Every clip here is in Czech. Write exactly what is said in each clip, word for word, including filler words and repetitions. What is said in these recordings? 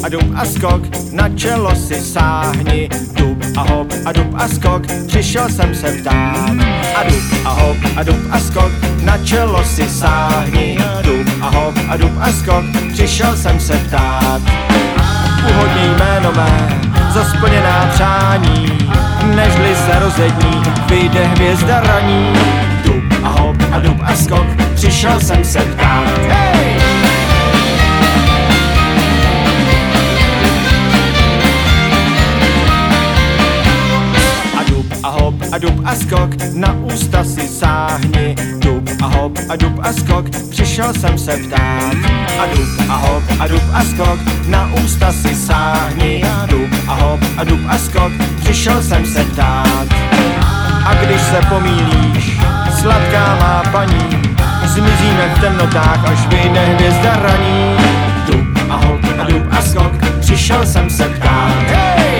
a dub a skok, na čelo si sáhni. Dub a hop a dub a skok, přišel jsem se ptát. A dub a hop a dub a skok, na čelo si sáhni. Dub a hop a dub a skok, přišel jsem se ptát. Uhodni jméno mé, za splněná přání, nežli se rozední, vyjde hvězda raní. Dub a hop a dub a skok, přišel jsem se ptát. Hej! A dub a hop a dub a skok, na ústa si sáhni. Dub a hop a dub a skok, přišel jsem se ptát. A dub a hop a dub a skok, na ústa si sáhni. Dub a hop a dub a skok, přišel jsem se ptát. A když se pomýlíš, sladká má paní, zmizíme v temnotách, až vyjde hvězda raní. Dub a hop a dub a skok, přišel jsem se ptát. Hej!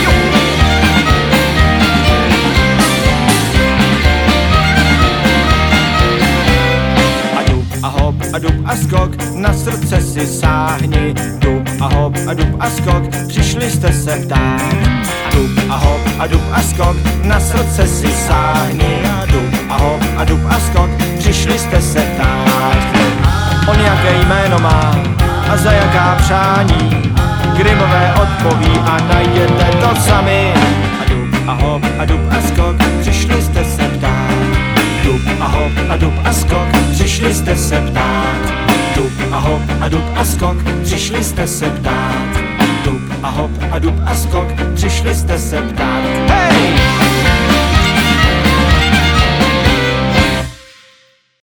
A hop a dub a skok, na srdce si sáhni. Dub a hop a dub a skok, přišli jste se ptát. Dub a hop a dub a skok, na srdce si sáhni. Dub a hop a dub a skok, přišli jste se ptát. On jaké jméno má a za jaká přání, Grimmové odpoví a najděte to sami. A dub a hop a dub a skok, přišli jste se ptát. Dub a hop a dub a skok, přišli jste se ptát. Dub a hop a dub a skok, přišli jste se ptát. Dub a hop a dub a skok, přišli jste se ptát. Hej!